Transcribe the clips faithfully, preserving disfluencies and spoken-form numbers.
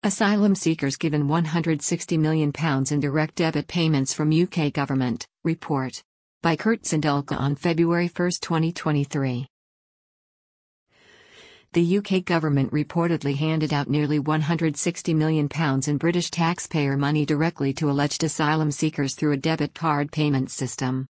Asylum seekers given one hundred sixty million pounds in direct debit payments from U K government, report. By Kurt Zindulka on February first twenty twenty-three. The U K government reportedly handed out nearly one hundred sixty million pounds in British taxpayer money directly to alleged asylum seekers through a debit card payment system.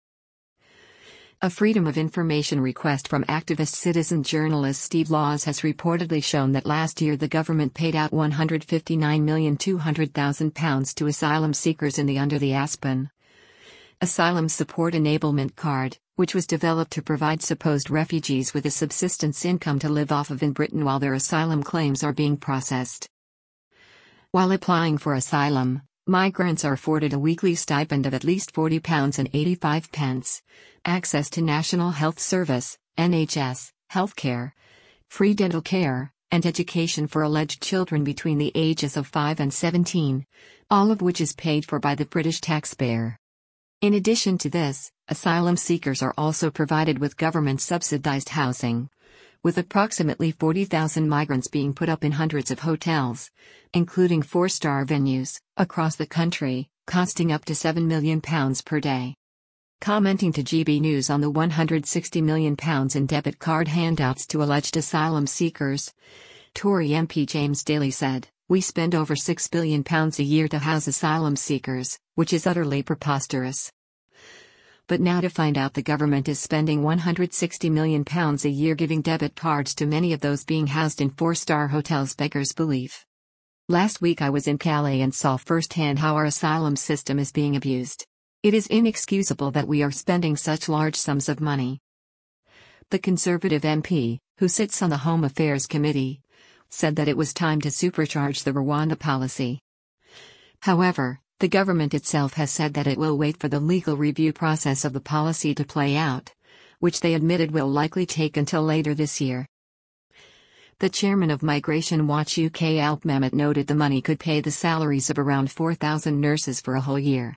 A Freedom of Information request from activist citizen journalist Steve Laws has reportedly shown that last year the government paid out one hundred fifty-nine million two hundred thousand pounds to asylum seekers in the Under the Aspen Asylum Support Enablement Card, which was developed to provide supposed refugees with a subsistence income to live off of in Britain while their asylum claims are being processed. While applying for asylum, migrants are afforded a weekly stipend of at least forty pounds eighty-five, access to National Health Service, N H S, healthcare, free dental care, and education for alleged children between the ages of five and seventeen, all of which is paid for by the British taxpayer. In addition to this, asylum seekers are also provided with government-subsidized housing, with approximately forty thousand migrants being put up in hundreds of hotels, including four-star venues, across the country, costing up to seven million pounds per day. Commenting to G B News on the one hundred sixty million pounds in debit card handouts to alleged asylum seekers, Tory M P James Daly said, "We spend over six billion pounds a year to house asylum seekers, which is utterly preposterous." But now to find out the government is spending one hundred sixty million pounds a year giving debit cards to many of those being housed in four-star hotels beggars belief. Last week I was in Calais and saw firsthand how our asylum system is being abused. It is inexcusable that we are spending such large sums of money. The Conservative M P, who sits on the Home Affairs Committee, said that it was time to supercharge the Rwanda policy. However, the government itself has said that it will wait for the legal review process of the policy to play out, which they admitted will likely take until later this year. The chairman of Migration Watch U K Alp Mehmet noted the money could pay the salaries of around four thousand nurses for a whole year.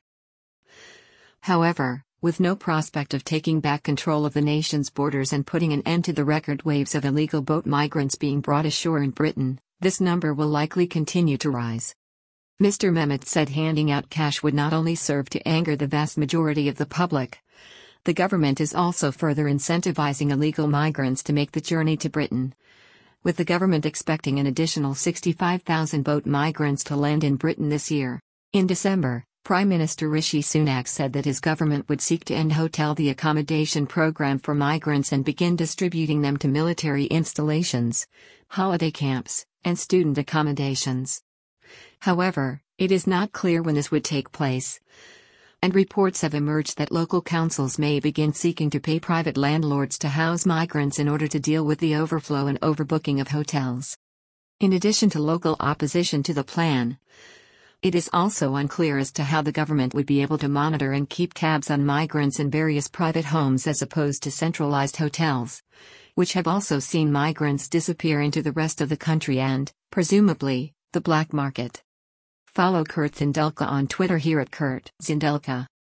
However, with no prospect of taking back control of the nation's borders and putting an end to the record waves of illegal boat migrants being brought ashore in Britain, this number will likely continue to rise. Mister Mehmet said handing out cash would not only serve to anger the vast majority of the public, the government is also further incentivizing illegal migrants to make the journey to Britain, with the government expecting an additional sixty-five thousand boat migrants to land in Britain this year. In December, Prime Minister Rishi Sunak said that his government would seek to end Hotel the Accommodation program for migrants and begin distributing them to military installations, holiday camps, and student accommodations. However, it is not clear when this would take place, and reports have emerged that local councils may begin seeking to pay private landlords to house migrants in order to deal with the overflow and overbooking of hotels. In addition to local opposition to the plan, it is also unclear as to how the government would be able to monitor and keep tabs on migrants in various private homes as opposed to centralized hotels, which have also seen migrants disappear into the rest of the country and, presumably, the black market. Follow Kurt Zindulka on Twitter here at Kurt Zindulka.